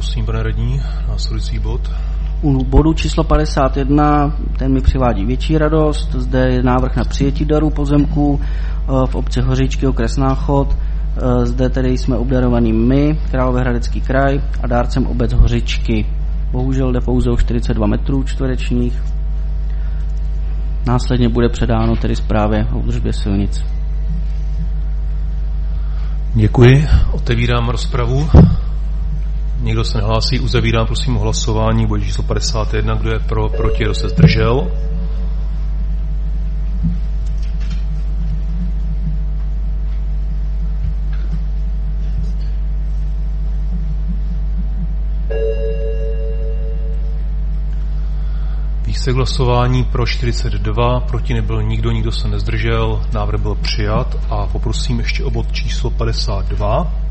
Prosím, pane radní, následující bod. U bodu číslo 51, ten mi přivádí větší radost. Zde je návrh na přijetí darů pozemků v obci Hořičky, okres Náchod. Zde tedy jsme obdarovaní my, Královéhradecký kraj, a dárcem obec Hořičky. Bohužel jde pouze o 42 metrů čtverečních. Následně bude předáno tedy zprávě o údržbě silnic. Děkuji. Otevírám rozpravu. Nikdo se nehlásí, uzavírám prosím o hlasování. Bod číslo 51, kdo je pro, proti, kdo se zdržel. Výsledek hlasování pro 42, proti nebyl nikdo se nezdržel, návrh byl přijat a poprosím ještě o bod číslo 52.